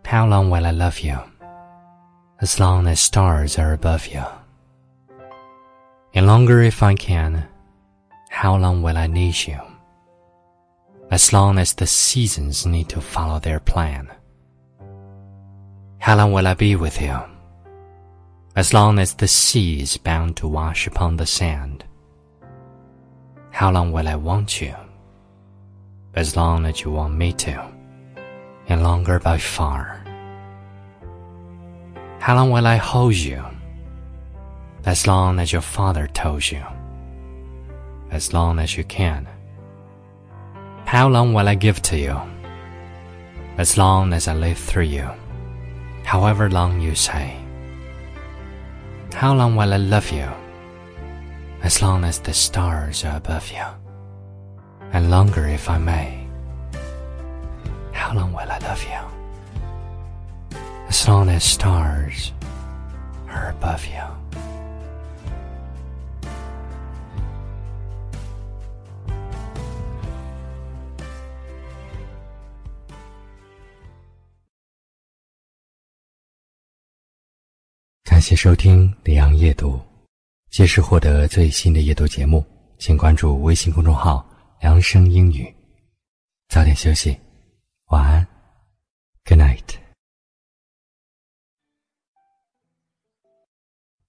How long will I love you? As long as stars are above you. And longer if I can. How long will I need you? As long as the seasons need to follow their plan. How long will I be with you? As long as the sea is bound to wash upon the sand. How long will I want you? As long as you want me to, and longer by far. How long will I hold you? As long as your father told you. As long as you can. How long will I give to you? As long as I live through you, however long you say. How long will I love you? As long as the stars are above you, and longer if I may. How long will I love you? As long as stars are above you. 感谢收听李阳夜读，届时获得最新的夜读节目，请关注微信公众号良声英语。早点休息，晚安 ，Good night。